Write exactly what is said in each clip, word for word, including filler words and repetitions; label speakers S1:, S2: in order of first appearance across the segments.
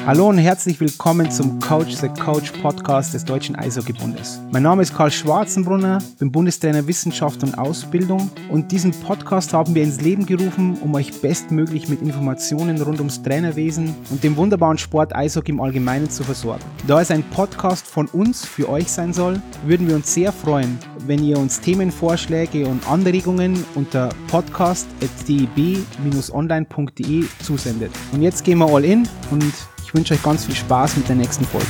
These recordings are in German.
S1: Hallo und herzlich willkommen zum Coach the Coach Podcast des Deutschen Eishockeybundes. Mein Name ist Karl Schwarzenbrunner, bin Bundestrainer Wissenschaft und Ausbildung und diesen Podcast haben wir ins Leben gerufen, um euch bestmöglich mit Informationen rund ums Trainerwesen und dem wunderbaren Sport Eishockey im Allgemeinen zu versorgen. Da es ein Podcast von uns für euch sein soll, würden wir uns sehr freuen, wenn ihr uns Themenvorschläge und Anregungen unter podcast at d e b dash online punkt d e zusendet. Und jetzt gehen wir all in und ich wünsche euch ganz viel Spaß mit der nächsten Folge.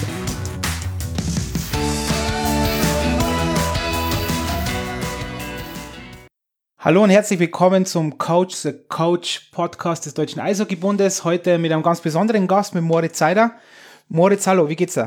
S1: Hallo und herzlich willkommen zum Coach the Coach Podcast des Deutschen Eishockeybundes. Heute mit einem ganz besonderen Gast, mit Moritz Seider. Moritz, hallo, wie geht's dir?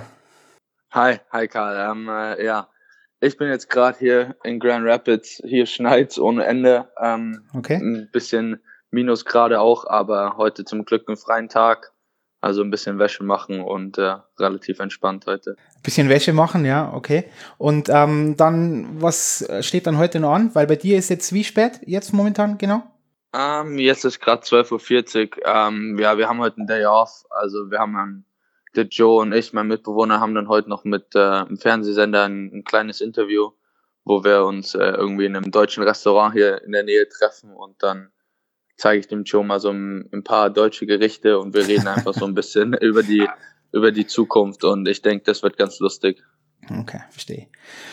S2: Hi, hi Karl. Ähm, äh, ja, ich bin jetzt gerade hier in Grand Rapids. Hier schneit's ohne Ende. Ähm,
S1: okay.
S2: Ein bisschen Minusgrade auch, aber heute zum Glück einen freien Tag. Also ein bisschen Wäsche machen und äh, relativ entspannt heute.
S1: Ein bisschen Wäsche machen, ja, okay. Und ähm, dann, was steht dann heute noch an? Weil bei dir ist jetzt wie spät, jetzt momentan, genau?
S2: Ähm, jetzt ist gerade zwölf Uhr vierzig. Ähm, ja, wir haben heute einen Day off. Also wir haben einen, der Joe und ich, mein Mitbewohner, haben dann heute noch mit äh, einem Fernsehsender ein, ein kleines Interview, wo wir uns äh, irgendwie in einem deutschen Restaurant hier in der Nähe treffen und dann zeige ich dem Joe mal so ein, ein paar deutsche Gerichte und wir reden einfach so ein bisschen über die über die Zukunft und ich denke, das wird ganz lustig.
S1: Okay, verstehe.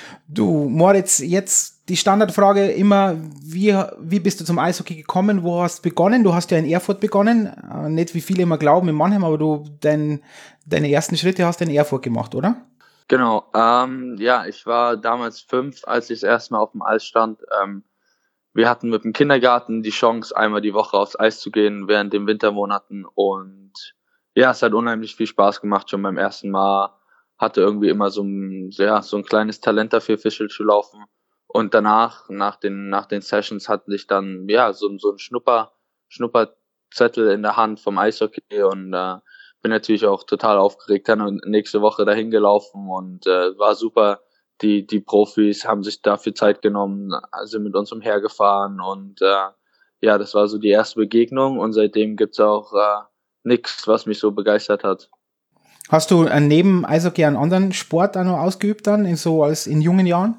S1: Du, Moritz, jetzt die Standardfrage immer, wie, wie bist du zum Eishockey gekommen? Wo hast du begonnen? Du hast ja in Erfurt begonnen, nicht wie viele immer glauben in Mannheim, aber du dein, deine ersten Schritte hast du in Erfurt gemacht, oder?
S2: Genau, ähm, ja, ich war damals fünf, als ich das erste Mal auf dem Eis stand. Ähm, Wir hatten mit dem Kindergarten die Chance, einmal die Woche aufs Eis zu gehen während den Wintermonaten und ja, es hat unheimlich viel Spaß gemacht schon beim ersten Mal. Hatte irgendwie immer so ein, ja, so ein kleines Talent dafür, Fischl zu laufen. Und danach, nach den, nach den Sessions hatte ich dann, ja, so, so ein Schnupper, Schnupperzettel in der Hand vom Eishockey und äh, bin natürlich auch total aufgeregt. Dann nächste Woche dahin gelaufen und äh, war super. Die, die Profis haben sich dafür Zeit genommen, sind mit uns umhergefahren und äh, ja, das war so die erste Begegnung und seitdem gibt's auch äh, nichts, was mich so begeistert hat.
S1: Hast du neben Eishockey einen anderen Sport auch noch ausgeübt dann, in so als in jungen Jahren?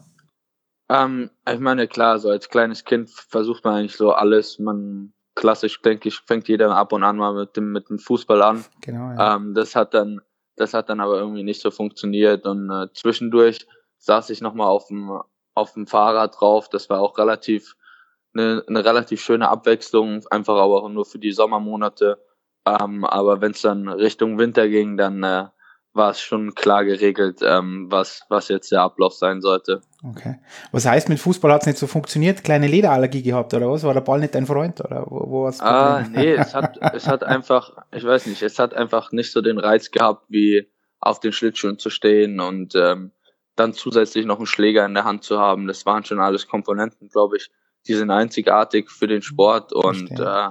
S2: Ähm, ich meine, klar, so als kleines Kind versucht man eigentlich so alles. Man klassisch, denke ich, fängt jeder ab und an mal mit dem mit dem Fußball an.
S1: Genau. Ja.
S2: Ähm, das hat dann, das hat dann aber irgendwie nicht so funktioniert und äh, zwischendurch saß ich nochmal auf dem, auf dem Fahrrad drauf. Das war auch relativ, eine, eine relativ schöne Abwechslung, einfach aber auch nur für die Sommermonate. Ähm, aber wenn es dann Richtung Winter ging, dann äh, war es schon klar geregelt, ähm, was, was jetzt der Ablauf sein sollte.
S1: Okay. Was heißt, mit Fußball hat es nicht so funktioniert? Kleine Lederallergie gehabt oder was? War der Ball nicht dein Freund oder wo, wo war's?
S2: Ah, nee, es hat, es hat einfach, ich weiß nicht, es hat einfach nicht so den Reiz gehabt, wie auf den Schlittschuhen zu stehen und ähm, dann zusätzlich noch einen Schläger in der Hand zu haben. Das waren schon alles Komponenten, glaube ich, die sind einzigartig für den Sport und äh,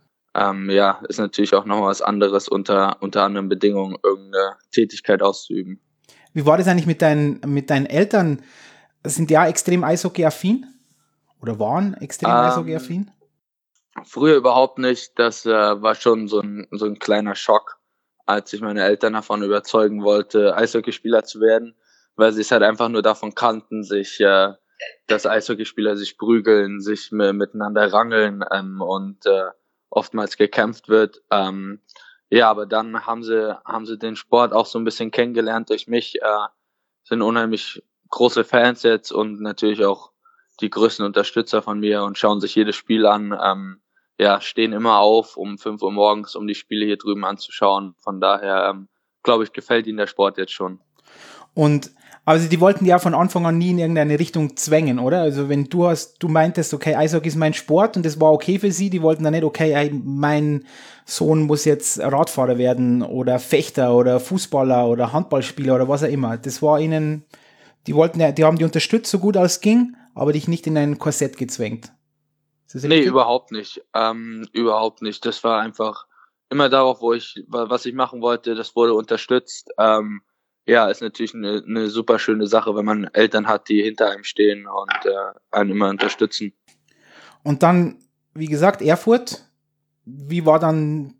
S2: ähm, ja, ist natürlich auch noch was anderes unter unter anderen Bedingungen irgendeine Tätigkeit auszuüben.
S1: Wie war das eigentlich mit deinen mit deinen Eltern? Sind die auch extrem Eishockey-affin? Oder waren extrem ähm, Eishockey-affin?
S2: Früher überhaupt nicht. Das äh, war schon so ein so ein kleiner Schock, als ich meine Eltern davon überzeugen wollte, Eishockeyspieler zu werden, weil sie es halt einfach nur davon kannten, sich, äh, dass Eishockeyspieler sich prügeln, sich m- miteinander rangeln ähm, und äh, oftmals gekämpft wird. Ähm, ja, aber dann haben sie haben sie den Sport auch so ein bisschen kennengelernt durch mich, äh, sind unheimlich große Fans jetzt und natürlich auch die größten Unterstützer von mir und schauen sich jedes Spiel an. Ähm, ja, stehen immer auf um fünf Uhr morgens, um die Spiele hier drüben anzuschauen. Von daher, ähm, glaube ich, gefällt ihnen der Sport jetzt schon.
S1: Und also die wollten ja von Anfang an nie in irgendeine Richtung zwängen, oder? Also wenn du hast, du meintest, okay, Eishockey ist mein Sport und das war okay für sie, die wollten dann nicht, okay, ey, mein Sohn muss jetzt Radfahrer werden oder Fechter oder Fußballer oder Handballspieler oder was auch immer. Das war ihnen, die wollten ja, die haben die unterstützt, so gut als ging, aber dich nicht in ein Korsett gezwängt.
S2: Nee, überhaupt nicht. Ähm, überhaupt nicht. Das war einfach immer darauf, wo ich, was ich machen wollte, das wurde unterstützt. Ähm, ja, ist natürlich eine, eine super schöne Sache, wenn man Eltern hat, die hinter einem stehen und äh, einen immer unterstützen.
S1: Und dann, wie gesagt, Erfurt. Wie war dann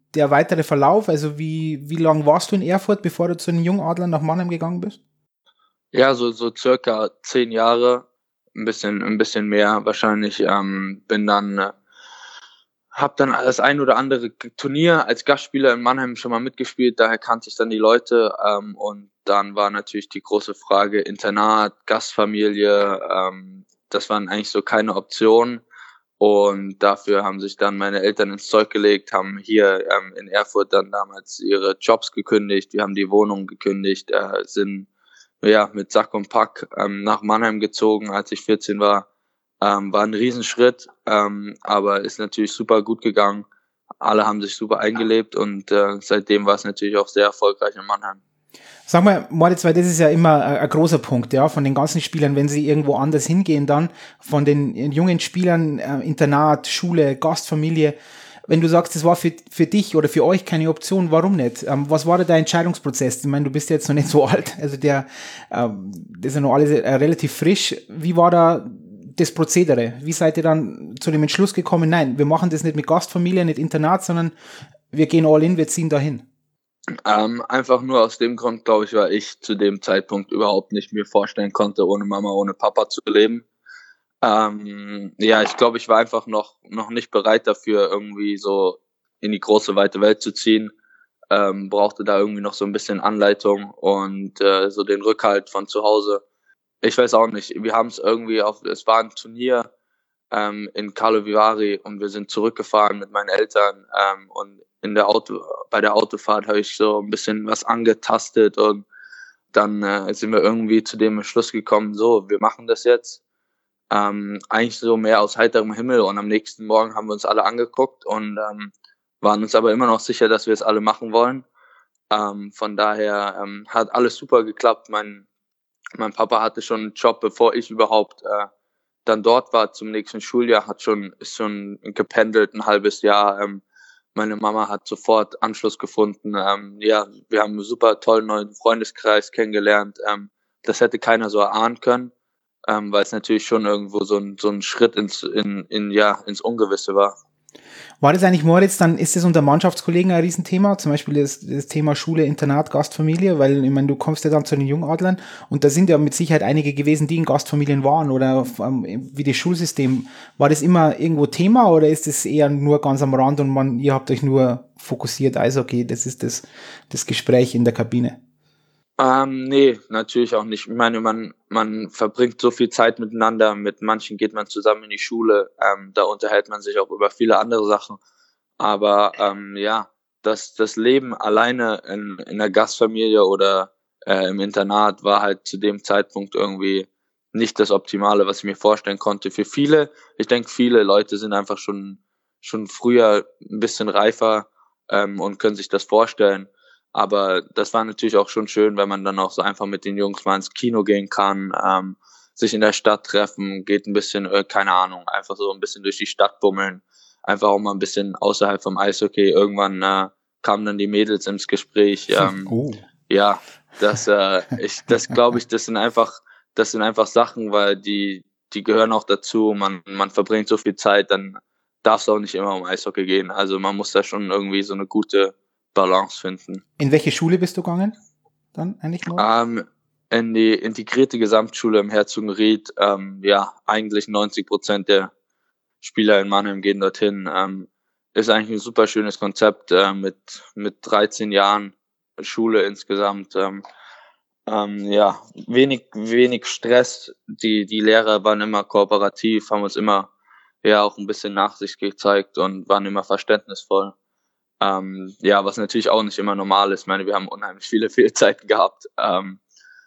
S1: der weitere Verlauf? Also wie, wie lange warst du in Erfurt, bevor du zu den Jungadlern nach Mannheim gegangen bist?
S2: Ja, so, so circa zehn Jahre, ein bisschen, ein bisschen mehr wahrscheinlich. Ähm, bin dann, äh, hab dann das ein oder andere Turnier als Gastspieler in Mannheim schon mal mitgespielt, daher kannte ich dann die Leute. Ähm, und dann war natürlich die große Frage Internat, Gastfamilie. Ähm, das waren eigentlich so keine Optionen. Und dafür haben sich dann meine Eltern ins Zeug gelegt, haben hier ähm, in Erfurt dann damals ihre Jobs gekündigt, wir haben die Wohnung gekündigt, äh, sind ja mit Sack und Pack ähm, nach Mannheim gezogen, als ich vierzehn war. Ähm, war ein Riesenschritt, ähm, aber ist natürlich super gut gegangen. Alle haben sich super eingelebt und äh, seitdem war es natürlich auch sehr erfolgreich in Mannheim.
S1: Sag mal, Moritz, weil das ist ja immer ein, ein großer Punkt, ja, von den ganzen Spielern, wenn sie irgendwo anders hingehen, dann von den jungen Spielern, äh, Internat, Schule, Gastfamilie. Wenn du sagst, das war für, für dich oder für euch keine Option, warum nicht? Ähm, was war da der Entscheidungsprozess? Ich meine, du bist jetzt noch nicht so alt, also der, ähm, das ist ja noch alles äh, relativ frisch. Wie war da das Prozedere? Wie seid ihr dann zu dem Entschluss gekommen, nein, wir machen das nicht mit Gastfamilie, nicht Internat, sondern wir gehen all in, wir ziehen dahin?
S2: Ähm, einfach nur aus dem Grund, glaube ich, weil ich zu dem Zeitpunkt überhaupt nicht mir vorstellen konnte, ohne Mama, ohne Papa zu leben. Ähm, ja, ich glaube, ich war einfach noch, noch nicht bereit dafür, irgendwie so in die große, weite Welt zu ziehen. Ähm, brauchte da irgendwie noch so ein bisschen Anleitung und äh, so den Rückhalt von zu Hause. Ich weiß auch nicht, wir haben es irgendwie auf, es war ein Turnier ähm, in Carlo Vivari und wir sind zurückgefahren mit meinen Eltern ähm, und in der Auto, bei der Autofahrt habe ich so ein bisschen was angetastet und dann äh, sind wir irgendwie zu dem Entschluss gekommen, so, wir machen das jetzt. Ähm, eigentlich so mehr aus heiterem Himmel und am nächsten Morgen haben wir uns alle angeguckt und ähm, waren uns aber immer noch sicher, dass wir es alle machen wollen. Ähm, von daher ähm, hat alles super geklappt. Mein, mein Papa hatte schon einen Job, bevor ich überhaupt äh, dann dort war zum nächsten Schuljahr, hat schon, ist schon gependelt ein halbes Jahr. Ähm, meine Mama hat sofort Anschluss gefunden. Ähm, ja, wir haben einen super tollen neuen Freundeskreis kennengelernt. Ähm, das hätte keiner so erahnen können, ähm, weil es natürlich schon irgendwo so ein, so ein Schritt ins, in, in, ja, ins Ungewisse war.
S1: War das eigentlich, Moritz, dann ist das unter Mannschaftskollegen ein Riesenthema, zum Beispiel das, das Thema Schule, Internat, Gastfamilie, weil ich meine, du kommst ja dann zu den Jungadlern und da sind ja mit Sicherheit einige gewesen, die in Gastfamilien waren oder ähm, wie das Schulsystem. War das immer irgendwo Thema oder ist das eher nur ganz am Rand und man, ihr habt euch nur fokussiert, Eishockey, das ist das, das Gespräch in der Kabine?
S2: Ähm, nee, natürlich auch nicht. Ich meine, man, man verbringt so viel Zeit miteinander. Mit manchen geht man zusammen in die Schule. Ähm, da unterhält man sich auch über viele andere Sachen. Aber ähm, ja, das, das Leben alleine in, in der Gastfamilie oder äh, im Internat war halt zu dem Zeitpunkt irgendwie nicht das Optimale, was ich mir vorstellen konnte. Für viele, ich denke, viele Leute sind einfach schon, schon früher ein bisschen reifer ähm, und können sich das vorstellen. Aber das war natürlich auch schon schön, wenn man dann auch so einfach mit den Jungs mal ins Kino gehen kann, ähm, sich in der Stadt treffen, geht ein bisschen, äh, keine Ahnung, einfach so ein bisschen durch die Stadt bummeln, einfach auch mal ein bisschen außerhalb vom Eishockey. Irgendwann äh, kamen dann die Mädels ins Gespräch. Ähm, oh. Ja, das, äh, ich, das glaube ich, das sind einfach, das sind einfach Sachen, weil die, die gehören auch dazu. Man, man verbringt so viel Zeit, dann darf es auch nicht immer um Eishockey gehen. Also man muss da schon irgendwie so eine gute Balance finden.
S1: In welche Schule bist du gegangen? Dann eigentlich nur?
S2: Ähm, in die integrierte Gesamtschule im Herzogenried. Ähm, ja, eigentlich neunzig Prozent der Spieler in Mannheim gehen dorthin. Ähm, ist eigentlich ein super schönes Konzept äh, mit mit dreizehn Jahren Schule insgesamt. Ähm, ähm, ja, wenig wenig Stress. Die die Lehrer waren immer kooperativ, haben uns immer ja auch ein bisschen Nachsicht gezeigt und waren immer verständnisvoll. Ähm, ja, was natürlich auch nicht immer normal ist. Ich meine, wir haben unheimlich viele Fehlzeiten gehabt. Ähm,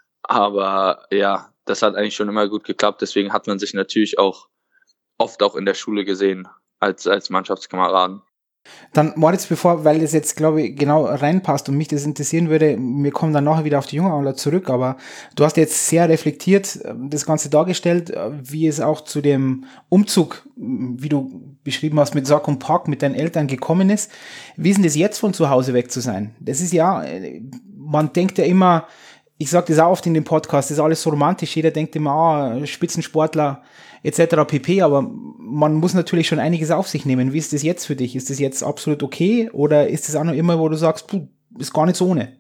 S2: aber ja, das hat eigentlich schon immer gut geklappt. Deswegen hat man sich natürlich auch oft auch in der Schule gesehen als, als Mannschaftskameraden.
S1: Dann, Moritz, bevor, weil das jetzt, glaube ich, genau reinpasst und mich das interessieren würde, wir kommen dann nachher wieder auf die Jungadler zurück, aber du hast jetzt sehr reflektiert das Ganze dargestellt, wie es auch zu dem Umzug, wie du beschrieben hast, mit Sack und Pack mit deinen Eltern gekommen ist. Wie ist denn das jetzt, von zu Hause weg zu sein? Das ist ja, man denkt ja immer, ich sage das auch oft in dem Podcast, das ist alles so romantisch, jeder denkt immer, ah, Spitzensportler et cetera pp, aber man muss natürlich schon einiges auf sich nehmen. Wie ist das jetzt für dich? Ist das jetzt absolut okay oder ist das auch noch immer, wo du sagst, puh, ist gar nicht so ohne?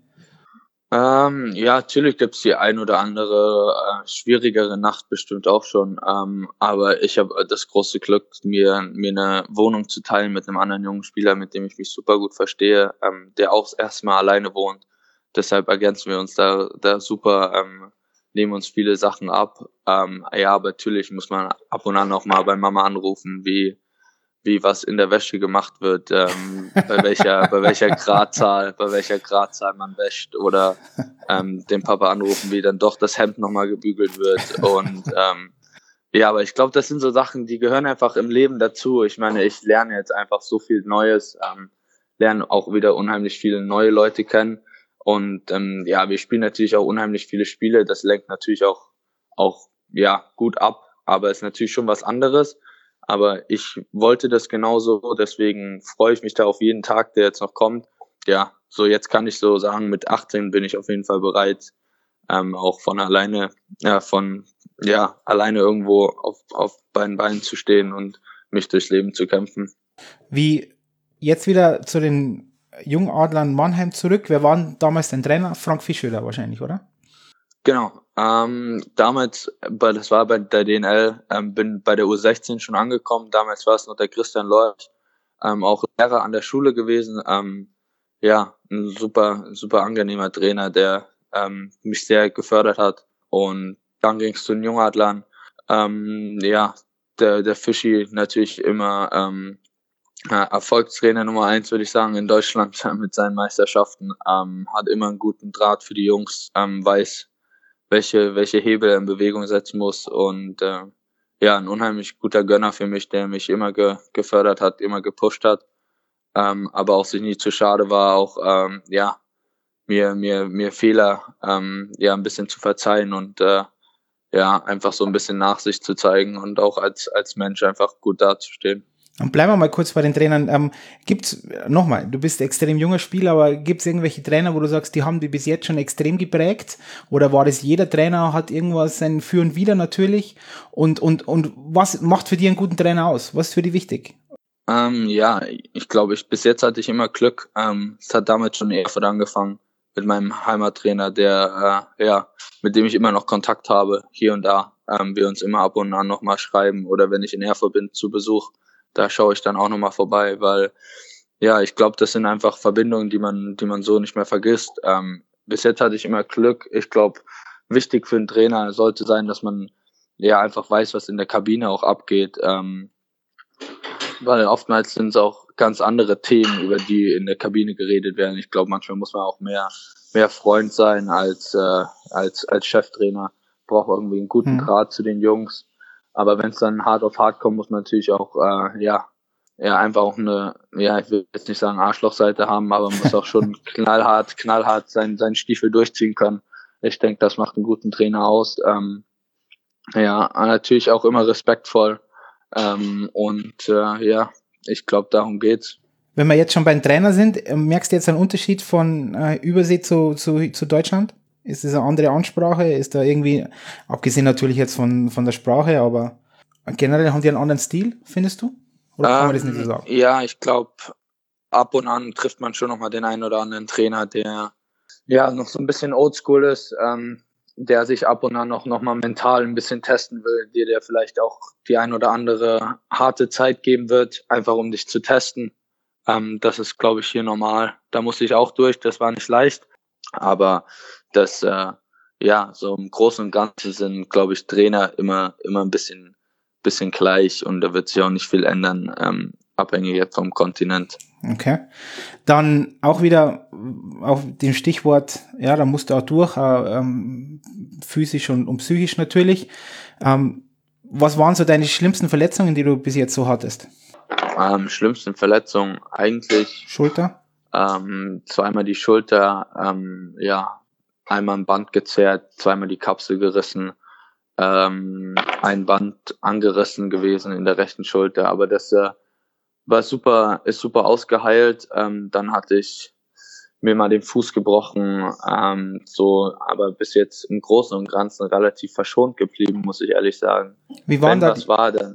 S2: Ähm, ja, natürlich gibt's die ein oder andere äh, schwierigere Nacht bestimmt auch schon, ähm, aber ich habe das große Glück, mir mir eine Wohnung zu teilen mit einem anderen jungen Spieler, mit dem ich mich super gut verstehe, ähm, der auch erstmal alleine wohnt. Deshalb ergänzen wir uns da da super, ähm, nehmen uns viele Sachen ab. Ähm, ja, aber natürlich muss man ab und an auch mal bei Mama anrufen, wie wie was in der Wäsche gemacht wird, ähm, bei welcher, bei welcher Gradzahl, bei welcher Gradzahl man wäscht oder ähm, den Papa anrufen, wie dann doch das Hemd nochmal gebügelt wird. Und ähm, ja, aber ich glaube, das sind so Sachen, die gehören einfach im Leben dazu. Ich meine, ich lerne jetzt einfach so viel Neues, ähm, lerne auch wieder unheimlich viele neue Leute kennen. Und ähm, ja, wir spielen natürlich auch unheimlich viele Spiele. Das lenkt natürlich auch auch ja gut ab, aber ist natürlich schon was anderes. Aber ich wollte das genauso, deswegen freue ich mich da auf jeden Tag, der jetzt noch kommt. Ja, so jetzt kann ich so sagen, mit achtzehn bin ich auf jeden Fall bereit, ähm, auch von alleine, ja, von, ja, alleine irgendwo auf, auf beiden Beinen zu stehen und mich durchs Leben zu kämpfen.
S1: Wie jetzt wieder zu den Jungadlern Mannheim zurück. Wer war denn damals dein Trainer? Frank Fischöder wahrscheinlich, oder?
S2: Genau. Ähm, damals, bei, das war bei der D N L, ähm, bin bei der U sechzehn schon angekommen. Damals war es noch der Christian Lorch, ähm, auch Lehrer an der Schule gewesen. Ähm, ja, ein super, super angenehmer Trainer, der ähm, mich sehr gefördert hat. Und dann ging es zu den Jungadlern. Ähm, ja, der, der Fischi natürlich immer ähm, ja, Erfolgstrainer Nummer eins, würde ich sagen, in Deutschland mit seinen Meisterschaften. Ähm, hat immer einen guten Draht für die Jungs, ähm, weiß, welche, welche Hebel er in Bewegung setzen muss und äh, ja, ein unheimlich guter Gönner für mich, der mich immer ge gefördert hat, immer gepusht hat, ähm, aber auch sich nie zu schade war, auch ähm, ja, mir, mir, mir Fehler ähm, ja ein bisschen zu verzeihen und äh, ja, einfach so ein bisschen Nachsicht zu zeigen und auch als, als Mensch einfach gut dazustehen.
S1: Und bleiben wir mal kurz bei den Trainern. Ähm, gibt's, nochmal, du bist extrem junger Spieler, aber gibt es irgendwelche Trainer, wo du sagst, die haben die bis jetzt schon extrem geprägt? Oder war das jeder Trainer, hat irgendwas sein Für und Wider natürlich? Und, und, und was macht für dich einen guten Trainer aus? Was ist für dich wichtig?
S2: Ähm, ja, ich glaube, ich, bis jetzt hatte ich immer Glück. Ähm, es hat damals schon in Erfurt angefangen mit meinem Heimattrainer, der, äh, ja, mit dem ich immer noch Kontakt habe, hier und da. Ähm, wir uns immer ab und an nochmal schreiben oder wenn ich in Erfurt bin zu Besuch, da schaue ich dann auch nochmal vorbei, weil, ja, ich glaube, das sind einfach Verbindungen, die man, die man so nicht mehr vergisst. Ähm, bis jetzt hatte ich immer Glück. Ich glaube, wichtig für einen Trainer sollte sein, dass man, ja, einfach weiß, was in der Kabine auch abgeht. Ähm, weil oftmals sind es auch ganz andere Themen, über die in der Kabine geredet werden. Ich glaube, manchmal muss man auch mehr, mehr Freund sein als, äh, als, als Cheftrainer. Braucht irgendwie einen guten
S1: Hm.
S2: Draht zu den Jungs. Aber wenn es dann hart auf hart kommt, muss man natürlich auch, äh, ja, ja, einfach auch eine, ja, ich will jetzt nicht sagen Arschlochseite haben, aber man muss auch schon knallhart, knallhart sein, seinen Stiefel durchziehen können. Ich denke, das macht einen guten Trainer aus. Ähm, ja, natürlich auch immer respektvoll. Ähm, und äh, ja, ich glaube, darum geht's.
S1: Wenn wir jetzt schon beim Trainer sind, merkst du jetzt einen Unterschied von äh, Übersee zu, zu, zu Deutschland? Ist das eine andere Ansprache? Ist da irgendwie, abgesehen natürlich jetzt von, von der Sprache, aber generell haben die einen anderen Stil, findest du? Oder kann man das nicht so sagen?
S2: Ja, ich glaube, ab und an trifft man schon nochmal den einen oder anderen Trainer, der ja noch so ein bisschen oldschool ist, ähm, der sich ab und an noch, noch mal mental ein bisschen testen will, dir der vielleicht auch die ein oder andere harte Zeit geben wird, einfach um dich zu testen. Ähm, das ist, glaube ich, hier normal. Da musste ich auch durch, das war nicht leicht. Aber das, äh, ja, so im Großen und Ganzen sind, glaube ich, Trainer immer, immer ein bisschen, bisschen gleich und da wird sich auch nicht viel ändern, ähm, abhängig jetzt vom Kontinent.
S1: Okay. Dann auch wieder auf dem Stichwort, ja, da musst du auch durch, äh, ähm, physisch und, und psychisch natürlich. Ähm, was waren so deine schlimmsten Verletzungen, die du bis jetzt so hattest?
S2: Ähm, schlimmsten Verletzungen eigentlich
S1: Schulter?
S2: ähm, zweimal die Schulter, ähm, ja, einmal ein Band gezerrt, zweimal die Kapsel gerissen, ähm, ein Band angerissen gewesen in der rechten Schulter, aber das äh, war super, ist super ausgeheilt. Ähm, dann hatte ich mir mal den Fuß gebrochen, ähm, so, aber bis jetzt im Großen und Ganzen relativ verschont geblieben, muss ich ehrlich sagen.
S1: Wie waren
S2: Wenn
S1: da
S2: was
S1: die,
S2: war, dann,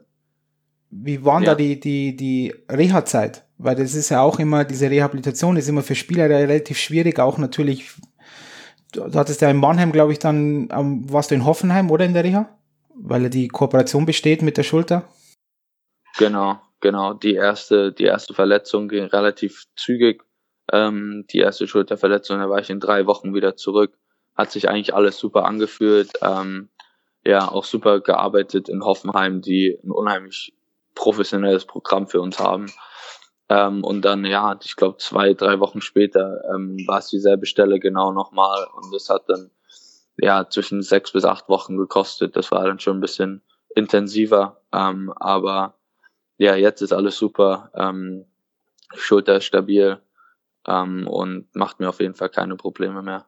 S1: wie waren da
S2: ja,
S1: die, die, die Reha-Zeit? Weil das ist ja auch immer, diese Rehabilitation ist immer für Spieler relativ schwierig, auch natürlich. Du, du hattest ja in Mannheim, glaube ich, dann, ähm, warst du in Hoffenheim oder in der Reha? Weil ja die Kooperation besteht mit der Schulter.
S2: genau, genau. Die erste, die erste Verletzung ging relativ zügig. Ähm, die erste Schulterverletzung, da war ich in drei Wochen wieder zurück. Hat sich eigentlich alles super angefühlt. Ähm, ja, auch super gearbeitet in Hoffenheim, die ein unheimlich professionelles Programm für uns haben. Ähm, und dann, ja, ich glaube, zwei, drei Wochen später ähm, war es dieselbe Stelle genau nochmal. Und das hat dann ja zwischen sechs bis acht Wochen gekostet. Das war dann schon ein bisschen intensiver. Ähm, aber ja, jetzt ist alles super. Ähm, Schulter ist stabil ähm, und macht mir auf jeden Fall keine Probleme mehr.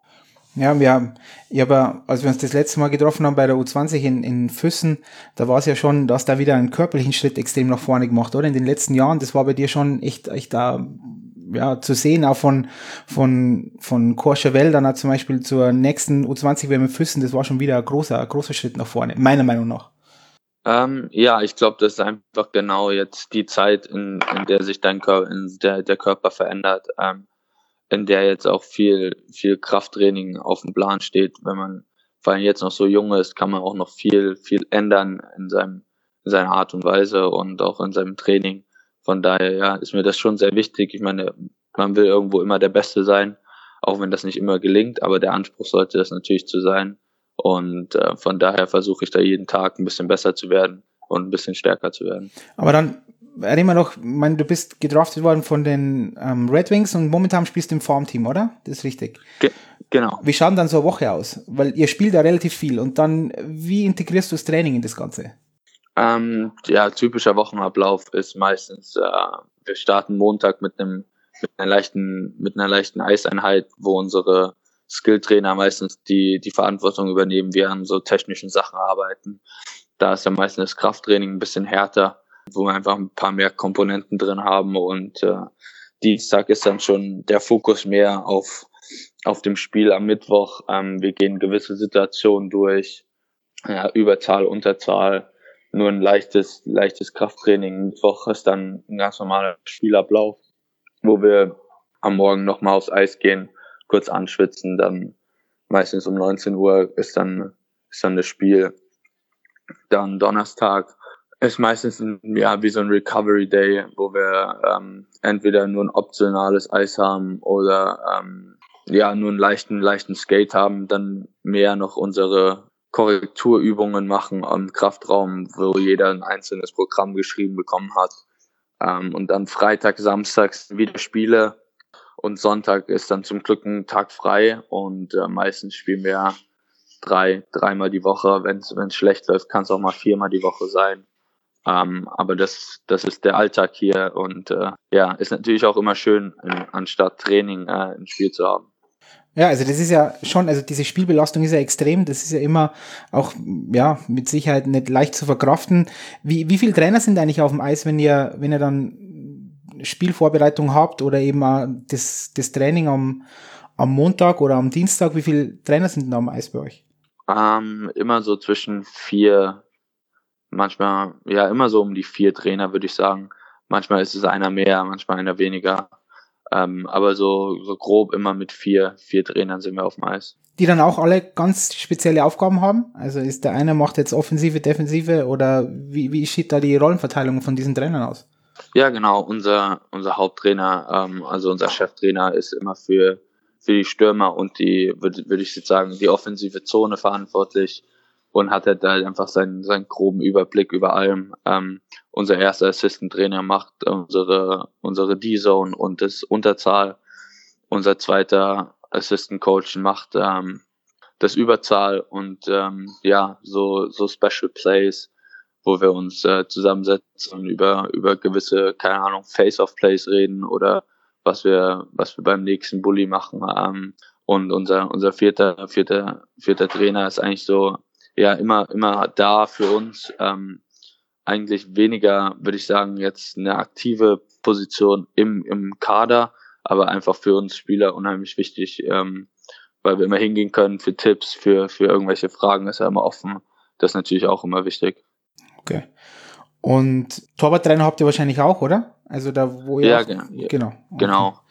S1: Ja, wir haben, ich habe, ja, als wir uns das letzte Mal getroffen haben bei der U zwanzig in, in Füssen, da war es ja schon, du hast da wieder einen körperlichen Schritt extrem nach vorne gemacht, oder? In den letzten Jahren, das war bei dir schon echt, echt da, ja, zu sehen, auch von, von, von Courchevel dann auch zum Beispiel zur nächsten U zwanzig W M in Füssen, das war schon wieder ein großer, großer Schritt nach vorne, meiner Meinung nach.
S2: Ähm, ja, ich glaube, das ist einfach genau jetzt die Zeit, in, in der sich dein Körper, in der der Körper verändert, ähm, in der jetzt auch viel, viel Krafttraining auf dem Plan steht. Wenn man vor allem jetzt noch so jung ist, kann man auch noch viel, viel ändern in seinem, in seiner Art und Weise und auch in seinem Training. Von daher, ja, ist mir das schon sehr wichtig. Ich meine, man will irgendwo immer der Beste sein, auch wenn das nicht immer gelingt, aber der Anspruch sollte das natürlich zu sein. Und äh, von daher versuche ich da jeden Tag ein bisschen besser zu werden und ein bisschen stärker zu werden.
S1: Aber dann, erinnere mich noch, ich meine, du bist gedraftet worden von den ähm, Red Wings und momentan spielst du im Farmteam, oder? Das ist richtig.
S2: Ge genau.
S1: Wie schaut denn dann so eine Woche aus? Weil ihr spielt ja relativ viel und dann, wie integrierst du das Training in das Ganze?
S2: Ähm, ja, typischer Wochenablauf ist meistens, äh, wir starten Montag mit einem mit einer leichten mit einer leichten Eiseinheit, wo unsere Skilltrainer meistens die die Verantwortung übernehmen, wir an so technischen Sachen arbeiten. Da ist dann meistens das Krafttraining ein bisschen härter, wo wir einfach ein paar mehr Komponenten drin haben und äh, Dienstag ist dann schon der Fokus mehr auf auf dem Spiel am Mittwoch. Ähm, wir gehen gewisse Situationen durch, ja, Überzahl, Unterzahl, nur ein leichtes, leichtes Krafttraining. Mittwoch ist dann ein ganz normaler Spielablauf, wo wir am Morgen nochmal aufs Eis gehen, kurz anschwitzen, dann meistens um neunzehn Uhr ist dann, ist dann das Spiel. Dann Donnerstag ist meistens ein, ja, wie so ein Recovery Day, wo wir ähm, entweder nur ein optionales Eis haben oder ähm, ja, nur einen leichten, leichten Skate haben, dann mehr noch unsere Korrekturübungen machen am Kraftraum, wo jeder ein einzelnes Programm geschrieben bekommen hat. Ähm, und dann Freitag, Samstags wieder Spiele und Sonntag ist dann zum Glück ein Tag frei und äh, meistens spielen wir drei, dreimal die Woche. Wenn es schlecht läuft, kann es auch mal viermal die Woche sein. Ähm, aber das, das ist der Alltag hier und äh, ja, ist natürlich auch immer schön, in, anstatt Training äh, ein Spiel zu haben.
S1: Ja, also das ist ja schon, also diese Spielbelastung ist ja extrem, das ist ja immer auch, ja, mit Sicherheit nicht leicht zu verkraften. Wie, wie viele Trainer sind eigentlich auf dem Eis, wenn ihr, wenn ihr dann Spielvorbereitung habt oder eben auch das, das Training am, am Montag oder am Dienstag, wie viele Trainer sind denn da am Eis bei euch?
S2: Ähm, immer so zwischen vier, manchmal, ja, immer so um die vier Trainer, würde ich sagen. Manchmal ist es einer mehr, manchmal einer weniger. Ähm, aber so, so grob immer mit vier, vier Trainern sind wir auf dem Eis.
S1: Die dann auch alle ganz spezielle Aufgaben haben? Also ist der eine macht jetzt Offensive, Defensive oder wie, wie sieht da die Rollenverteilung von diesen Trainern aus?
S2: Ja, genau. Unser, unser Haupttrainer, ähm, also unser Cheftrainer ist immer für, für die Stürmer und die, würde würd ich jetzt sagen, die offensive Zone verantwortlich und hat halt da einfach seinen, seinen groben Überblick über allem. Ähm, unser erster Assistant-Trainer macht unsere, unsere D-Zone und das Unterzahl. Unser zweiter Assistant-Coach macht ähm, das Überzahl und ähm, ja, so, so Special Plays, wo wir uns äh, zusammensetzen und über, über gewisse, keine Ahnung, Face-Off-Plays reden oder was wir, was wir beim nächsten Bully machen. Ähm, und unser, unser vierter, vierter, vierter Trainer ist eigentlich so, ja, immer, immer da für uns. Ähm, eigentlich weniger, würde ich sagen, jetzt eine aktive Position im, im Kader, aber einfach für uns Spieler unheimlich wichtig, ähm, weil wir immer hingehen können für Tipps, für, für irgendwelche Fragen, ist er immer offen. Das ist natürlich auch immer wichtig.
S1: Okay. Und Torwarttrainer habt ihr wahrscheinlich auch, oder? Also da, wo ihr
S2: Ja,
S1: auch,
S2: genau.
S1: genau. Okay.
S2: Genau.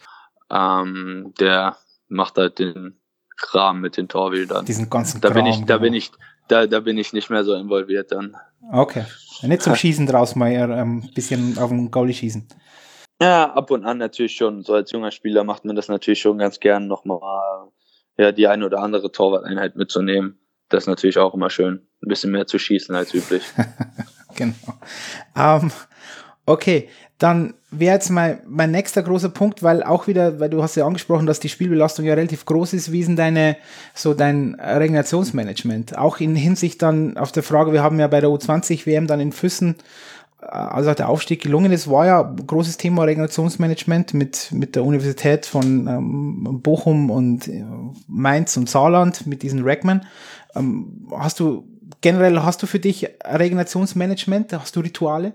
S2: Ähm, der macht halt den Kram mit den Torhütern.
S1: Diesen ganzen
S2: Da
S1: Kram,
S2: bin ich, da
S1: genau.
S2: bin ich, da, da bin ich nicht mehr so involviert dann.
S1: Okay. Ja, nicht zum Schießen draus mal ein ähm, bisschen auf den Goalie schießen.
S2: Ja, ab und an natürlich schon. So als junger Spieler macht man das natürlich schon ganz gern, nochmal ja, die eine oder andere Torwarteinheit mitzunehmen. Das ist natürlich auch immer schön, ein bisschen mehr zu schießen als üblich.
S1: Genau. Ähm, okay, dann wäre jetzt mein, mein nächster großer Punkt, weil auch wieder, weil du hast ja angesprochen, dass die Spielbelastung ja relativ groß ist, wie ist denn deine, so dein Regenerationsmanagement? Auch in Hinsicht dann auf der Frage, wir haben ja bei der U zwanzig W M dann in Füssen, also der Aufstieg gelungen ist, war ja ein großes Thema Regenerationsmanagement mit, mit der Universität von ähm, Bochum und äh, Mainz und Saarland mit diesen Ragman. Ähm, hast du, generell hast du für dich Regenerationsmanagement? Hast du Rituale?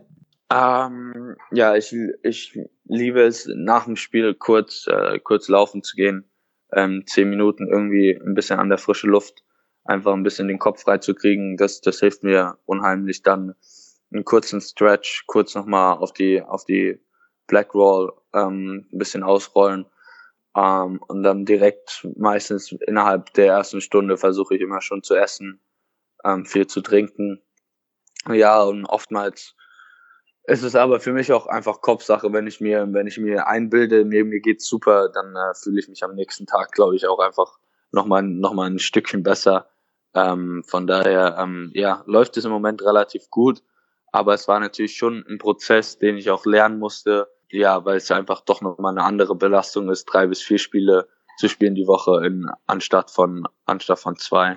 S2: Ähm, ja, ich, ich liebe es, nach dem Spiel kurz, äh, kurz laufen zu gehen. Ähm, zehn Minuten irgendwie ein bisschen an der frischen Luft, einfach ein bisschen den Kopf frei zu kriegen. Das, das hilft mir unheimlich. Dann einen kurzen Stretch, kurz nochmal auf die, auf die Black Roll, ähm, ein bisschen ausrollen. Ähm, und dann direkt meistens innerhalb der ersten Stunde versuche ich immer schon zu essen, ähm, viel zu trinken. Ja, und oftmals ist es aber für mich auch einfach Kopfsache, wenn ich mir, wenn ich mir einbilde, mir, mir geht's super, dann äh, fühle ich mich am nächsten Tag, glaube ich, auch einfach nochmal noch mal ein Stückchen besser. Ähm, von daher, ähm, ja, läuft es im Moment relativ gut. Aber es war natürlich schon ein Prozess, den ich auch lernen musste. Ja, weil es einfach doch nochmal eine andere Belastung ist, drei bis vier Spiele zu spielen die Woche in, anstatt von, anstatt von zwei.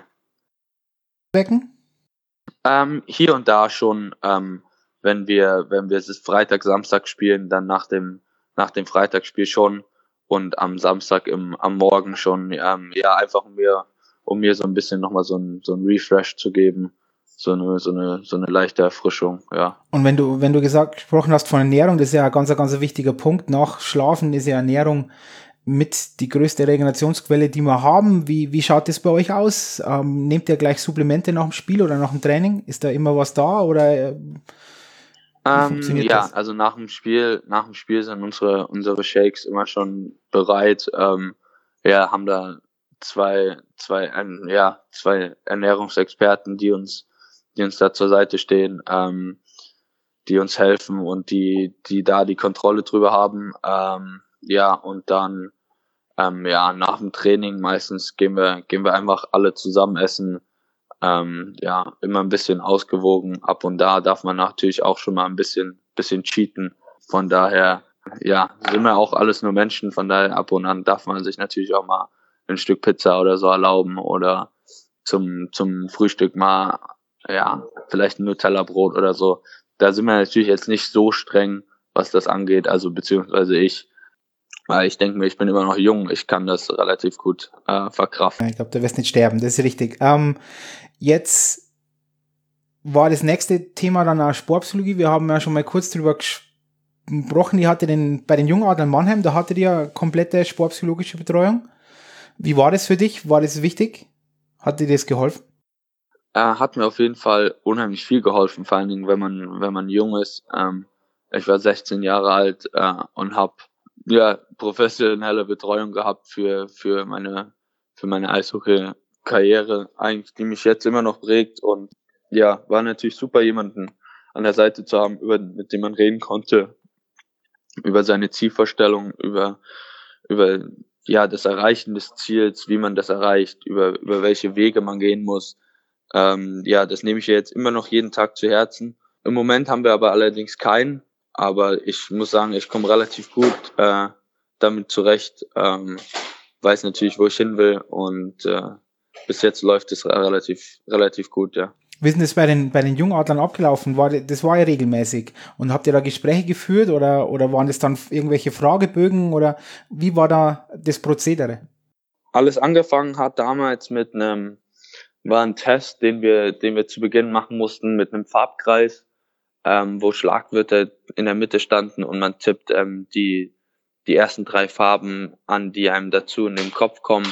S1: Becken?
S2: Ähm, hier und da schon, ähm, wenn wir, wenn wir es Freitag, Samstag spielen, dann nach dem, nach dem Freitagsspiel schon und am Samstag im, am Morgen schon, ähm, ja, einfach um mir, um mir so ein bisschen nochmal so ein, so ein Refresh zu geben. So eine, so eine, so eine leichte Erfrischung, ja.
S1: Und wenn du, wenn du gesagt, gesprochen hast von Ernährung, das ist ja ein ganz, ganz wichtiger Punkt. Nach Schlafen ist ja Ernährung mit die größte Regenerationsquelle, die wir haben. Wie, wie schaut das bei euch aus? Ähm, nehmt ihr gleich Supplemente nach dem Spiel oder nach dem Training? Ist da immer was da oder äh, wie
S2: Ähm,
S1: funktioniert
S2: ja,
S1: das?
S2: also nach dem Spiel, nach dem Spiel sind unsere, unsere Shakes immer schon bereit. Ähm, ja, haben da zwei, zwei, ähm, ja, zwei Ernährungsexperten, die uns, die uns da zur Seite stehen, ähm, die uns helfen und die, die da die Kontrolle drüber haben. Ähm, ja, und dann, ähm, ja, nach dem Training meistens gehen wir, gehen wir einfach alle zusammen essen. Ähm, ja, immer ein bisschen ausgewogen. Ab und da darf man natürlich auch schon mal ein bisschen, bisschen cheaten. Von daher, ja, sind wir auch alles nur Menschen. Von daher, ab und an darf man sich natürlich auch mal ein Stück Pizza oder so erlauben oder zum, zum Frühstück mal, ja, vielleicht ein Nutella-Brot oder so. Da sind wir natürlich jetzt nicht so streng, was das angeht, also beziehungsweise ich. Weil ich denke mir, ich bin immer noch jung, ich kann das relativ gut äh, verkraften.
S1: Ich glaube, du wirst nicht sterben, das ist richtig. Ähm, jetzt war das nächste Thema dann auch Sportpsychologie. Wir haben ja schon mal kurz drüber gesprochen. Ich hatte den, bei den Jungadlern Mannheim, da hattet ihr komplette sportpsychologische Betreuung. Wie war das für dich? War das wichtig? Hat dir das geholfen?
S2: Äh, hat mir auf jeden Fall unheimlich viel geholfen, vor allen Dingen, wenn man, wenn man jung ist. Ähm, ich war sechzehn Jahre alt äh, und habe ja professionelle Betreuung gehabt für für meine für meine Eishockey-Karriere, eigentlich, die mich jetzt immer noch prägt. Und ja, war natürlich super, jemanden an der Seite zu haben, über mit dem man reden konnte, über seine Zielvorstellung, über über ja das Erreichen des Ziels, wie man das erreicht, über über welche Wege man gehen muss. Ähm, ja, das nehme ich jetzt immer noch jeden Tag zu Herzen. Im Moment haben wir aber allerdings keinen, aber ich muss sagen, ich komme relativ gut äh, damit zurecht, ähm, weiß natürlich, wo ich hin will und äh, bis jetzt läuft es relativ relativ gut, ja.
S1: Wie ist denn das bei den, bei den Jungadlern abgelaufen? War, das war ja regelmäßig. Und habt ihr da Gespräche geführt oder, oder waren das dann irgendwelche Fragebögen oder wie war da das Prozedere?
S2: Alles angefangen hat damals mit einem war ein Test, den wir, den wir zu Beginn machen mussten mit einem Farbkreis, ähm, wo Schlagwörter in der Mitte standen und man tippt ähm, die die ersten drei Farben an, die einem dazu in den Kopf kommen.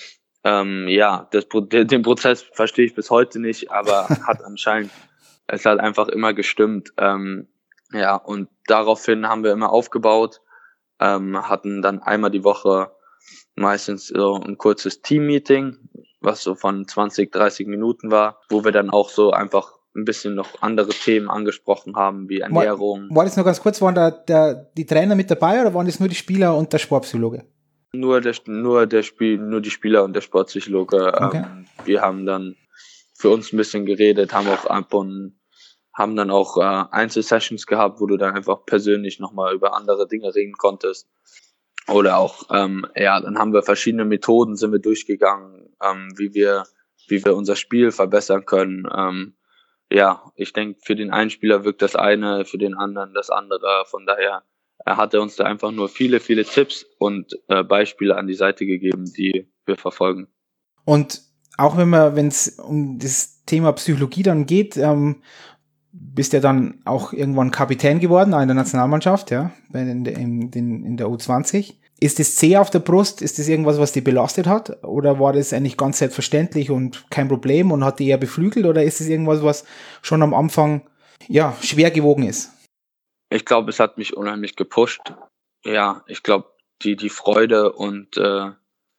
S2: Ähm, ja, das, den Prozess verstehe ich bis heute nicht, aber hat anscheinend, es hat einfach immer gestimmt. Ähm, ja, und daraufhin haben wir immer aufgebaut, ähm, hatten dann einmal die Woche meistens so ein kurzes Team-Meeting, was so von zwanzig, dreißig Minuten war, wo wir dann auch so einfach ein bisschen noch andere Themen angesprochen haben, wie Ernährung.
S1: War, war das nur ganz kurz, waren da der, die Trainer mit dabei oder waren das nur die Spieler und der Sportpsychologe?
S2: Nur der, nur der Spiel, nur die Spieler und der Sportpsychologe.
S1: Okay.
S2: Ähm, wir haben dann für uns ein bisschen geredet, haben auch ab und haben dann auch äh, Einzelsessions gehabt, wo du dann einfach persönlich nochmal über andere Dinge reden konntest. Oder auch, ähm, ja, dann haben wir verschiedene Methoden, sind wir durchgegangen, ähm, wie wir, wie wir unser Spiel verbessern können. Ähm, ja, ich denke, für den einen Spieler wirkt das eine, für den anderen das andere. Von daher er hat er uns da einfach nur viele, viele Tipps und äh, Beispiele an die Seite gegeben, die wir verfolgen.
S1: Und auch wenn man, wenn es um das Thema Psychologie dann geht, ähm, bist ja dann auch irgendwann Kapitän geworden in der Nationalmannschaft, ja, in der, in, in der U zwanzig. Ist das C auf der Brust, ist das irgendwas, was dich belastet hat? Oder war das eigentlich ganz selbstverständlich und kein Problem und hat dich eher beflügelt? Oder ist es irgendwas, was schon am Anfang, ja, schwer gewogen ist?
S2: Ich glaube, es hat mich unheimlich gepusht. Ja, ich glaube, die, die Freude und äh,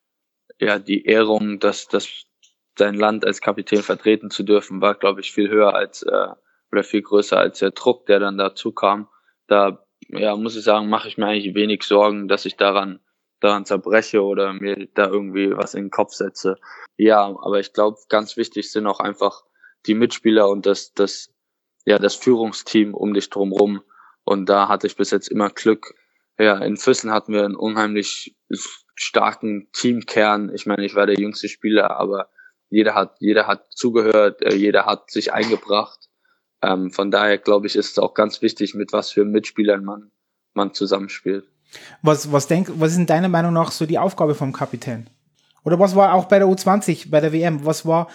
S2: ja, die Ehrung, dass, dass sein Land als Kapitän vertreten zu dürfen, war, glaube ich, viel höher als äh, oder viel größer als der Druck, der dann dazu kam. Da, ja, muss ich sagen, mache ich mir eigentlich wenig Sorgen, dass ich daran daran zerbreche oder mir da irgendwie was in den Kopf setze. Ja, aber ich glaube, ganz wichtig sind auch einfach die Mitspieler und das, das, ja, das Führungsteam um dich drumherum. Und da hatte ich bis jetzt immer Glück. Ja, in Füssen hatten wir einen unheimlich starken Teamkern. Ich meine, ich war der jüngste Spieler, aber jeder hat, jeder hat zugehört, jeder hat sich eingebracht. Ähm, von daher glaube ich, ist es auch ganz wichtig, mit was für Mitspielern man, man zusammenspielt.
S1: Was, was denk, was ist in deiner Meinung nach so die Aufgabe vom Kapitän? Oder was war auch bei der U zwanzig, bei der W M, was war,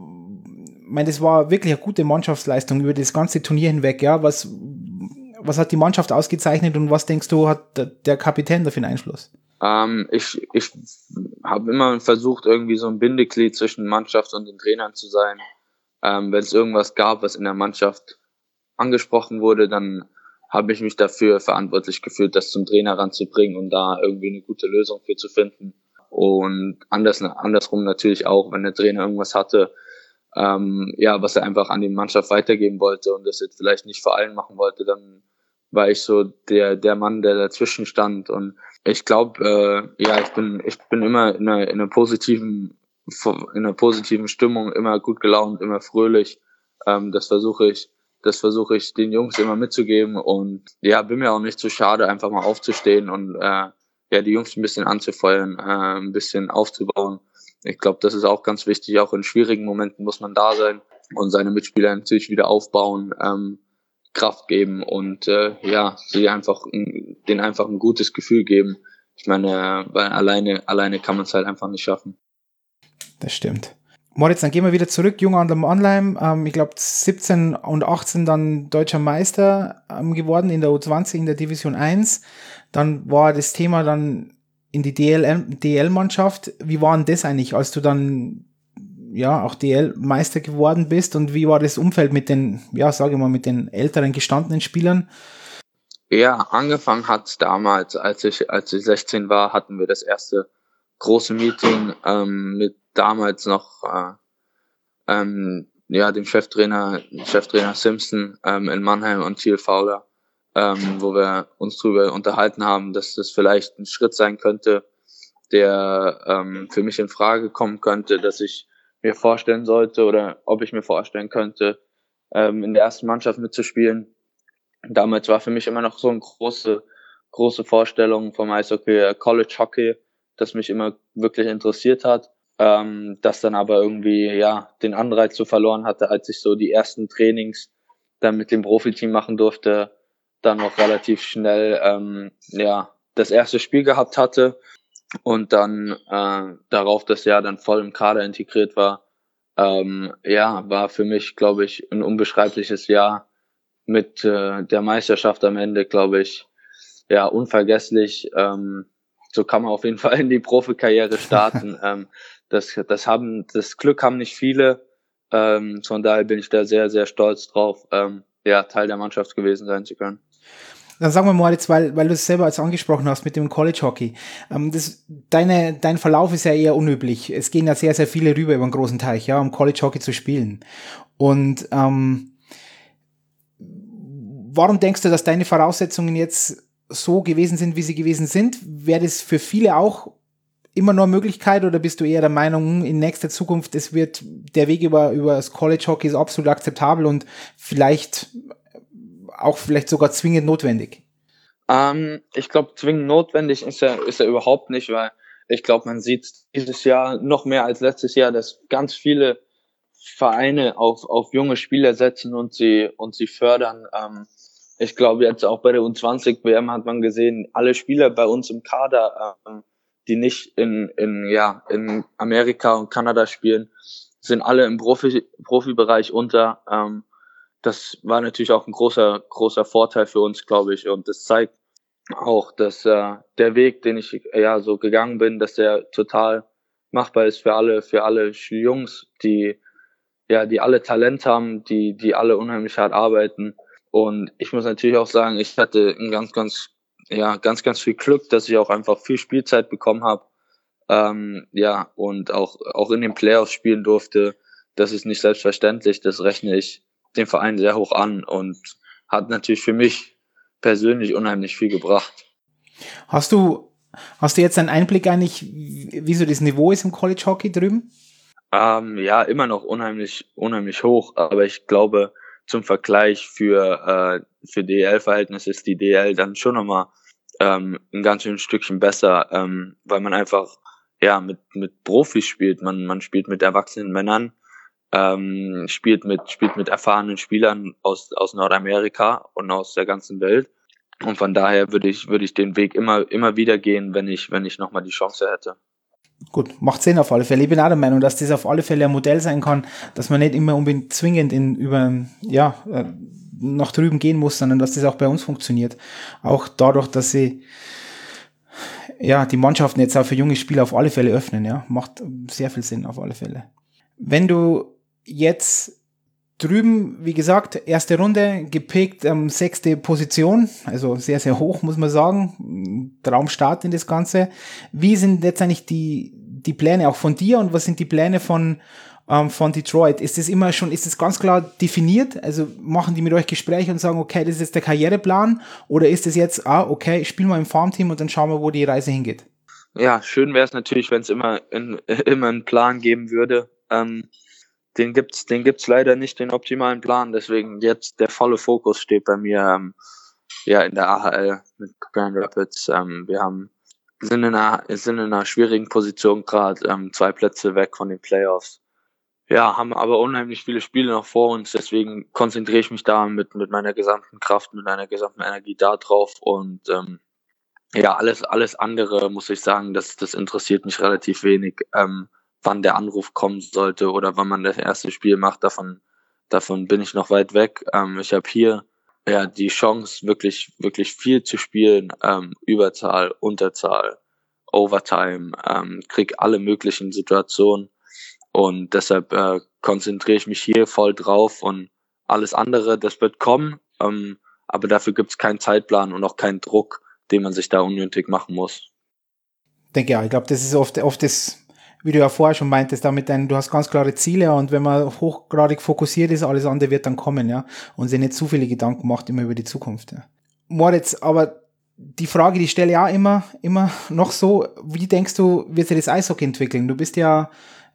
S1: ich meine, das war wirklich eine gute Mannschaftsleistung über das ganze Turnier hinweg, ja, was, was hat die Mannschaft ausgezeichnet und was denkst du, hat der, der Kapitän dafür einen Einfluss?
S2: Ähm, ich ich habe immer versucht, irgendwie so ein Bindeglied zwischen Mannschaft und den Trainern zu sein. Ähm, wenn es irgendwas gab, was in der Mannschaft angesprochen wurde, dann habe ich mich dafür verantwortlich gefühlt, das zum Trainer ranzubringen und da irgendwie eine gute Lösung für zu finden. Und anders, andersrum natürlich auch, wenn der Trainer irgendwas hatte, ähm, ja, was er einfach an die Mannschaft weitergeben wollte und das jetzt vielleicht nicht vor allen machen wollte, dann war ich so der der Mann, der dazwischen stand. Und ich glaube, äh, ja, ich bin ich bin immer in einer, in einer positiven in einer positiven Stimmung, immer gut gelaunt, immer fröhlich. Ähm, das versuche ich das versuche ich den Jungs immer mitzugeben und ja, bin mir auch nicht zu schade, einfach mal aufzustehen und äh, ja, die Jungs ein bisschen anzufeuern, äh, ein bisschen aufzubauen. Ich glaube, das ist auch ganz wichtig. Auch in schwierigen Momenten muss man da sein und seine Mitspieler natürlich wieder aufbauen, ähm, Kraft geben und äh, ja, sie einfach denen einfach ein gutes Gefühl geben. Ich meine, weil alleine alleine kann man es halt einfach nicht schaffen.
S1: Das stimmt. Moritz, dann gehen wir wieder zurück. Jung Adler Mannheim, ähm, ich glaube siebzehn und achtzehn dann deutscher Meister ähm, geworden in der U zwanzig in der Division eins. Dann war das Thema dann in die D L-Mannschaft. Wie war denn das eigentlich, als du dann ja auch D L-Meister geworden bist und wie war das Umfeld mit den, ja, sage ich mal, mit den älteren gestandenen Spielern?
S2: Ja, angefangen hat's damals, als ich als ich sechzehn war, hatten wir das erste große Meeting ähm, mit damals noch äh, ähm, ja dem Cheftrainer Cheftrainer Simpson ähm, in Mannheim und Thiel Fowler, ähm, wo wir uns darüber unterhalten haben, dass das vielleicht ein Schritt sein könnte, der ähm, für mich in Frage kommen könnte, dass ich mir vorstellen sollte oder ob ich mir vorstellen könnte, ähm, in der ersten Mannschaft mitzuspielen. Damals war für mich immer noch so eine große, große Vorstellung vom Eishockey, College Hockey, das mich immer wirklich interessiert hat, ähm, das dann aber irgendwie, ja, den Anreiz so verloren hatte, als ich so die ersten Trainings dann mit dem Profiteam machen durfte, dann noch relativ schnell, ähm, ja, das erste Spiel gehabt hatte und dann äh, darauf das Jahr dann voll im Kader integriert war. Ähm, ja, war für mich, glaube ich, ein unbeschreibliches Jahr mit äh, der Meisterschaft am Ende, glaube ich, ja, unvergesslich. Ähm, so kann man auf jeden Fall in die Profikarriere starten. ähm, das, das haben, das Glück haben nicht viele. Ähm, von daher bin ich da sehr, sehr stolz drauf, ähm, ja, Teil der Mannschaft gewesen sein zu können.
S1: Dann sagen wir mal jetzt, weil, weil du es selber als angesprochen hast mit dem College Hockey. Ähm, das, deine, dein Verlauf ist ja eher unüblich. Es gehen ja sehr, sehr viele rüber über einen großen Teich, ja, um College Hockey zu spielen. Und ähm, warum denkst du, dass deine Voraussetzungen jetzt so gewesen sind, wie sie gewesen sind? Wäre das für viele auch immer nur eine Möglichkeit oder bist du eher der Meinung, in nächster Zukunft, es wird der Weg über, über das College Hockey ist absolut akzeptabel und vielleicht auch vielleicht sogar zwingend notwendig?
S2: Ähm, ich glaube, zwingend notwendig ist er, ist er überhaupt nicht, weil ich glaube, man sieht dieses Jahr noch mehr als letztes Jahr, dass ganz viele Vereine auf, auf junge Spieler setzen und sie, und sie fördern. Ähm, ich glaube, jetzt auch bei der U zwanzig W M hat man gesehen, alle Spieler bei uns im Kader, ähm, die nicht in, in, ja, in Amerika und Kanada spielen, sind alle im Profi, Profibereich unter. Ähm, das war natürlich auch ein großer, großer Vorteil für uns, glaube ich. Und das zeigt auch, dass äh, der Weg, den ich ja so gegangen bin, dass der total machbar ist für alle, für alle Jungs, die ja, die alle Talent haben, die, die alle unheimlich hart arbeiten. Und ich muss natürlich auch sagen, ich hatte ein ganz, ganz, ja, ganz, ganz viel Glück, dass ich auch einfach viel Spielzeit bekommen habe. Ähm, ja, und auch, auch in den Playoffs spielen durfte. Das ist nicht selbstverständlich. Das rechne ich dem Verein sehr hoch an und hat natürlich für mich persönlich unheimlich viel gebracht.
S1: Hast du, hast du jetzt einen Einblick eigentlich, wie so das Niveau ist im College Hockey drüben?
S2: Ähm, ja, immer noch unheimlich, unheimlich hoch, aber ich glaube, zum Vergleich für, äh, für D E L-Verhältnisse ist die D E L dann schon nochmal ähm, ein ganz schönes Stückchen besser, ähm, weil man einfach ja mit, mit Profis spielt, man, man spielt mit erwachsenen Männern, ähm, spielt mit, spielt mit erfahrenen Spielern aus, aus Nordamerika und aus der ganzen Welt. Und von daher würde ich, würde ich den Weg immer, immer wieder gehen, wenn ich, wenn ich nochmal die Chance hätte.
S1: Gut, macht Sinn auf alle Fälle. Ich bin auch der Meinung, dass das auf alle Fälle ein Modell sein kann, dass man nicht immer unbedingt zwingend in, über, ja, nach drüben gehen muss, sondern dass das auch bei uns funktioniert. Auch dadurch, dass sie, ja, die Mannschaften jetzt auch für junge Spieler auf alle Fälle öffnen, ja, macht sehr viel Sinn auf alle Fälle. Wenn du jetzt drüben, wie gesagt, erste Runde gepickt, ähm, sechste Position, also sehr, sehr hoch, muss man sagen. Traumstart in das Ganze. Wie sind jetzt eigentlich die, die Pläne auch von dir und was sind die Pläne von, ähm, von Detroit? Ist das immer schon, ist das ganz klar definiert? Also machen die mit euch Gespräche und sagen, okay, das ist jetzt der Karriereplan? Oder ist es jetzt, ah, okay, spielen wir im Farmteam und dann schauen wir, wo die Reise hingeht?
S2: Ja, schön wäre es natürlich, wenn es immer, in, immer einen Plan geben würde. Ähm, Den gibt's, den gibt's leider nicht, den optimalen Plan. Deswegen jetzt der volle Fokus steht bei mir ähm, ja in der A H L mit Grand Rapids. Ähm, wir haben sind in einer sind in einer schwierigen Position gerade, ähm, zwei Plätze weg von den Playoffs. Ja, haben aber unheimlich viele Spiele noch vor uns. Deswegen konzentriere ich mich da mit mit meiner gesamten Kraft, mit meiner gesamten Energie da drauf und ähm, ja alles alles andere muss ich sagen, das das interessiert mich relativ wenig. Ähm, wann der Anruf kommen sollte oder wann man das erste Spiel macht, davon, davon bin ich noch weit weg. Ähm, ich habe hier ja die Chance, wirklich, wirklich viel zu spielen, ähm, Überzahl, Unterzahl, Overtime, ähm, krieg alle möglichen Situationen und deshalb äh, konzentriere ich mich hier voll drauf und alles andere, das wird kommen, ähm, aber dafür gibt es keinen Zeitplan und auch keinen Druck, den man sich da unnötig machen muss.
S1: Ich denke ja, ich glaube, das ist oft, oft das, wie du ja vorher schon meintest, damit dein, du hast ganz klare Ziele und wenn man hochgradig fokussiert ist, alles andere wird dann kommen, ja, und sich nicht zu viele Gedanken macht immer über die Zukunft, ja. Moritz, aber die Frage, die stelle ich auch immer, immer noch so, wie denkst du, wird sich das Eishockey entwickeln? Du bist ja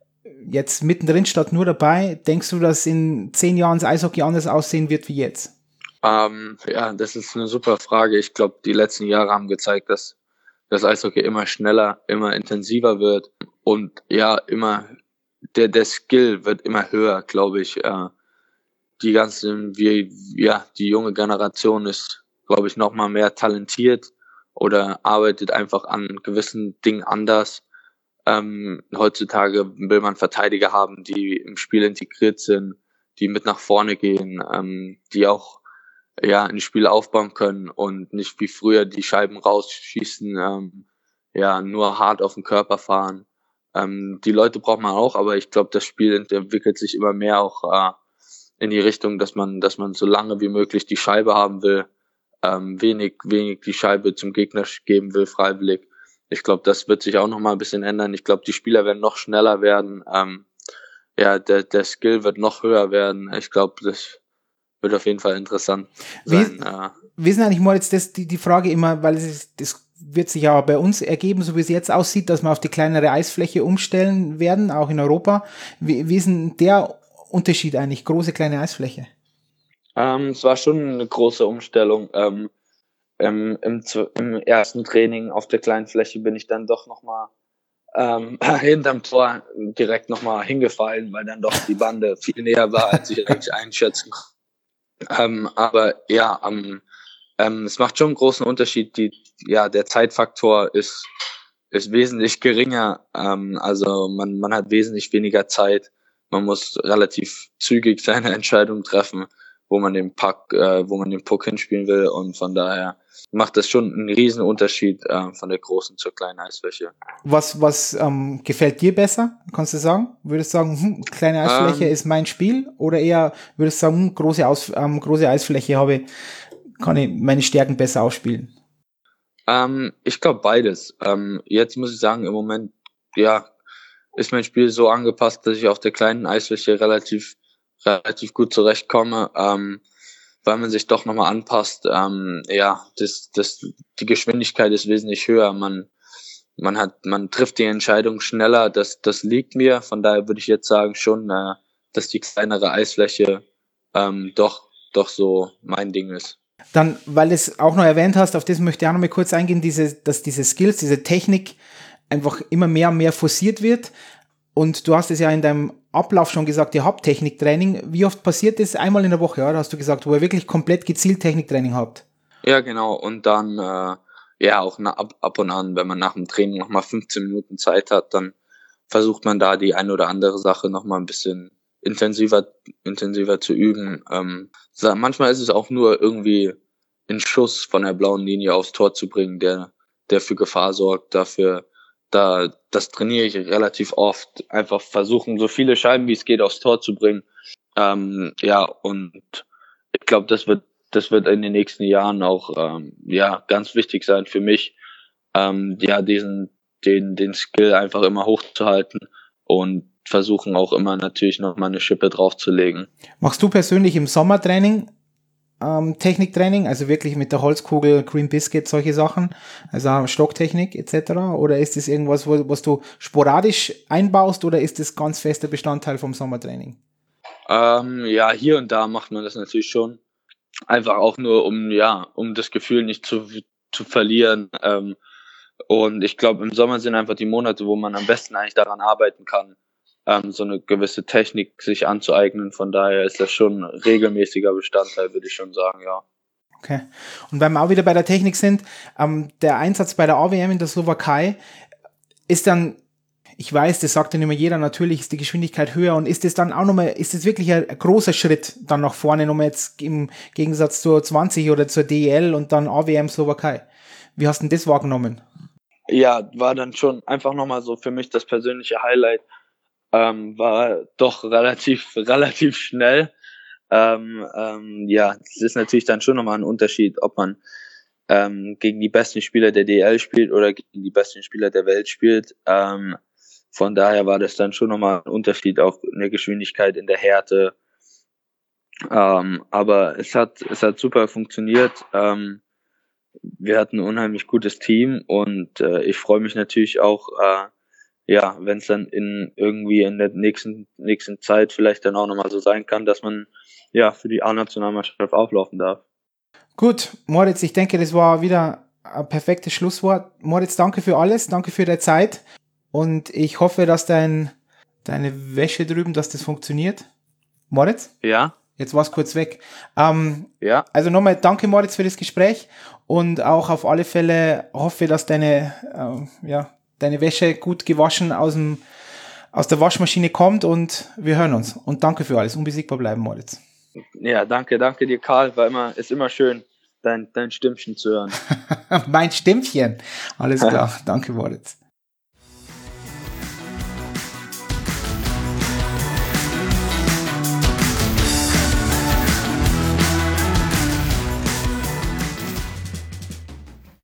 S1: jetzt mittendrin statt nur dabei. Denkst du, dass in zehn Jahren das Eishockey anders aussehen wird wie jetzt?
S2: Ähm, ja, das ist eine super Frage. Ich glaube, die letzten Jahre haben gezeigt, dass das Eishockey immer schneller, immer intensiver wird und ja, immer der der Skill wird immer höher, glaube ich. Äh, die ganzen, wie ja, die junge Generation ist, glaube ich, noch mal mehr talentiert oder arbeitet einfach an gewissen Dingen anders. Ähm, heutzutage will man Verteidiger haben, die im Spiel integriert sind, die mit nach vorne gehen, ähm, die auch ja, ein Spiel aufbauen können und nicht wie früher die Scheiben rausschießen, ähm, ja, nur hart auf den Körper fahren. Ähm, die Leute braucht man auch, aber ich glaube, das Spiel entwickelt sich immer mehr auch äh, in die Richtung, dass man, dass man so lange wie möglich die Scheibe haben will, ähm, wenig, wenig die Scheibe zum Gegner geben will, freiwillig. Ich glaube, das wird sich auch noch mal ein bisschen ändern. Ich glaube, die Spieler werden noch schneller werden. Ähm, ja, der, der Skill wird noch höher werden. Ich glaube, das wird auf jeden Fall interessant sein.
S1: Wie,
S2: Äh,
S1: wie ist denn eigentlich, Moritz, das, die, die Frage immer, weil es ist, das wird sich ja bei uns ergeben, so wie es jetzt aussieht, dass wir auf die kleinere Eisfläche umstellen werden, auch in Europa. Wie, wie ist denn der Unterschied eigentlich, große, kleine Eisfläche?
S2: ähm, es war schon eine große Umstellung. Ähm, im, im, Im ersten Training auf der kleinen Fläche bin ich dann doch nochmal ähm, hinterm Tor direkt nochmal hingefallen, weil dann doch die Bande viel näher war, als ich eigentlich einschätzen konnte. Ähm, aber ja, ähm, ähm, es macht schon einen großen Unterschied. Die, ja, der Zeitfaktor ist, ist wesentlich geringer. Ähm, also man, man hat wesentlich weniger Zeit. Man muss relativ zügig seine Entscheidung treffen, wo man den Puck, äh, wo man den Puck hinspielen will. Und von daher macht das schon einen riesen Unterschied äh, von der großen zur kleinen Eisfläche.
S1: Was, was ähm, gefällt dir besser? Kannst du sagen? Würdest du sagen, hm, kleine Eisfläche
S2: Ähm,
S1: ist mein Spiel? Oder eher würdest du sagen, hm, große, Aus, ähm, große Eisfläche habe, kann ich meine Stärken besser ausspielen?
S2: Ähm, ich glaube beides. Ähm, jetzt muss ich sagen, im Moment, ja, ist mein Spiel so angepasst, dass ich auf der kleinen Eisfläche relativ, relativ gut zurechtkomme, ähm, weil man sich doch nochmal anpasst. Ähm, ja, das, das, die Geschwindigkeit ist wesentlich höher. Man, man hat, man trifft die Entscheidung schneller. Das, das liegt mir. Von daher würde ich jetzt sagen schon, äh, dass die kleinere Eisfläche ähm, doch, doch so mein Ding ist.
S1: Dann, weil du es auch noch erwähnt hast, auf das möchte ich auch noch mal kurz eingehen, diese, dass diese Skills, diese Technik einfach immer mehr und mehr forciert wird. Und du hast es ja in deinem Ablauf schon gesagt, ihr habt Techniktraining. Wie oft passiert das? Einmal in der Woche, ja, hast du gesagt, wo ihr wirklich komplett gezielt Techniktraining habt.
S2: Ja, genau. Und dann, äh, ja, auch na, ab, ab und an, wenn man nach dem Training nochmal fünfzehn Minuten Zeit hat, dann versucht man da die ein oder andere Sache nochmal ein bisschen intensiver, intensiver zu üben. Ähm, so, manchmal ist es auch nur irgendwie ein Schuss von der blauen Linie aufs Tor zu bringen, der, der für Gefahr sorgt. Dafür, da, das trainiere ich relativ oft. Einfach versuchen, so viele Scheiben wie es geht aufs Tor zu bringen. Ähm, ja, und ich glaube, das wird das wird in den nächsten Jahren auch ähm, ja ganz wichtig sein für mich, ähm, ja diesen den den Skill einfach immer hochzuhalten und versuchen auch immer natürlich noch mal eine Schippe draufzulegen.
S1: Machst du persönlich im Sommertraining ähm, Techniktraining, also wirklich mit der Holzkugel, Green Biscuit, solche Sachen, also Stocktechnik et cetera? Oder ist das irgendwas, wo, was du sporadisch einbaust oder ist das ganz fester Bestandteil vom Sommertraining?
S2: Ähm, ja, hier und da macht man das natürlich schon, einfach auch nur um ja um das Gefühl nicht zu zu verlieren. Ähm, und ich glaube, im Sommer sind einfach die Monate, wo man am besten eigentlich daran arbeiten kann, ähm, so eine gewisse Technik sich anzueignen. Von daher ist das schon ein regelmäßiger Bestandteil, würde ich schon sagen, ja.
S1: Okay. Und weil wir auch wieder bei der Technik sind, ähm, der Einsatz bei der A W M in der Slowakei ist dann, ich weiß, das sagt ja nicht mehr jeder, natürlich ist die Geschwindigkeit höher und ist das dann auch nochmal, ist das wirklich ein, ein großer Schritt dann nach vorne, nochmal jetzt im Gegensatz zur zwanzig oder zur D E L und dann A W M Slowakei. Wie hast du denn das wahrgenommen?
S2: Ja, war dann schon einfach nochmal so für mich das persönliche Highlight. Ähm, war doch relativ, relativ schnell. Ähm, ähm, ja, es ist natürlich dann schon nochmal ein Unterschied, ob man ähm, gegen die besten Spieler der D E L spielt oder gegen die besten Spieler der Welt spielt. Ähm, von daher war das dann schon nochmal ein Unterschied, auch in der Geschwindigkeit, in der Härte. Ähm, aber es hat, es hat super funktioniert. Ähm, wir hatten ein unheimlich gutes Team und äh, ich freue mich natürlich auch, äh, ja, wenn es dann in irgendwie in der nächsten nächsten Zeit vielleicht dann auch nochmal so sein kann, dass man ja für die A-Nationalmannschaft auflaufen darf.
S1: Gut, Moritz, ich denke, das war wieder ein perfektes Schlusswort. Moritz, danke für alles, danke für deine Zeit und ich hoffe, dass dein, deine Wäsche drüben, dass das funktioniert. Moritz?
S2: Ja.
S1: Jetzt war es kurz weg. Ähm,
S2: ja.
S1: Also nochmal danke, Moritz, für das Gespräch und auch auf alle Fälle hoffe, dass deine, äh, ja, deine Wäsche gut gewaschen aus, dem, aus der Waschmaschine kommt und wir hören uns. Und danke für alles. Unbesiegbar bleiben, Moritz.
S2: Ja, danke, danke dir, Karl. War immer, ist immer schön, dein, dein Stimmchen zu hören.
S1: Mein Stimmchen. Alles klar. Danke, Moritz.